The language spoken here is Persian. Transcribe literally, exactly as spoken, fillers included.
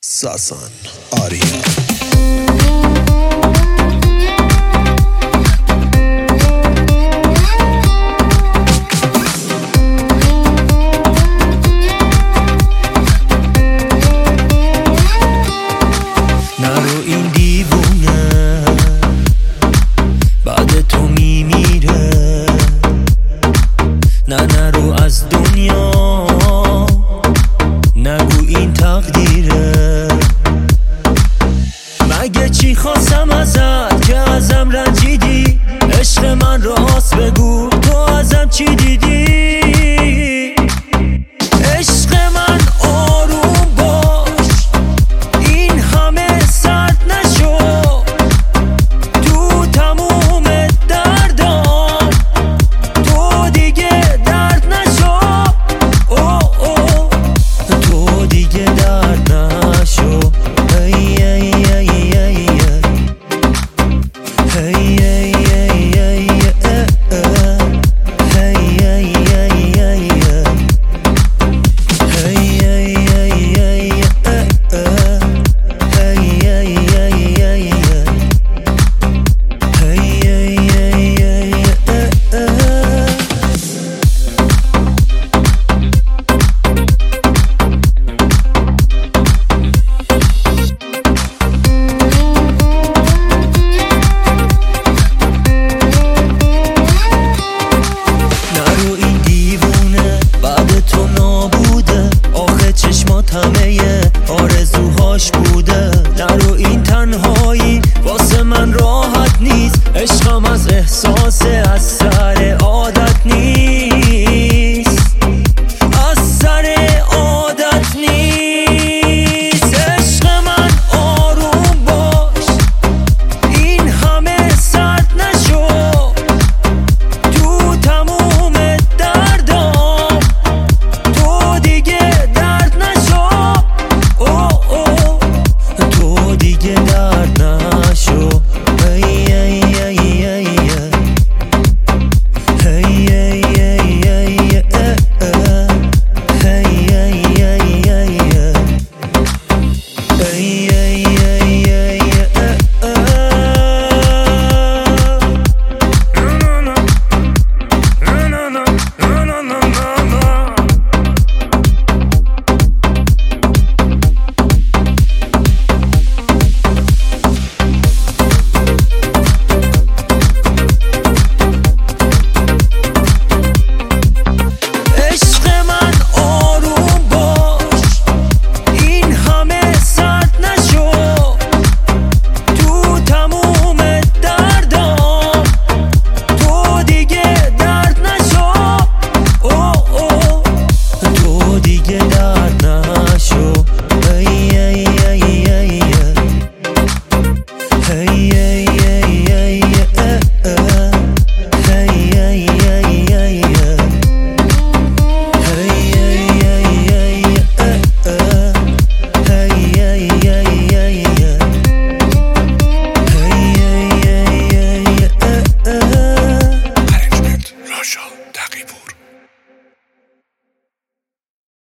ساسان آریا. نرو این دیوونه بعد تو میمیره، نه نرو از دنیا، نگو این تقدیره. مگه چی خواستم ازت که ازم رنجیدی؟ عشق من راست بگو تو ازم چی دیدی؟ عشق من آروم باش، این همه سرد نشو، تو تموم دردام تو دیگه درد نشو. اوه اوه تو دیگه درد نشو. ای ای ای ای ای ای ای ای همه آرزوهاش بود.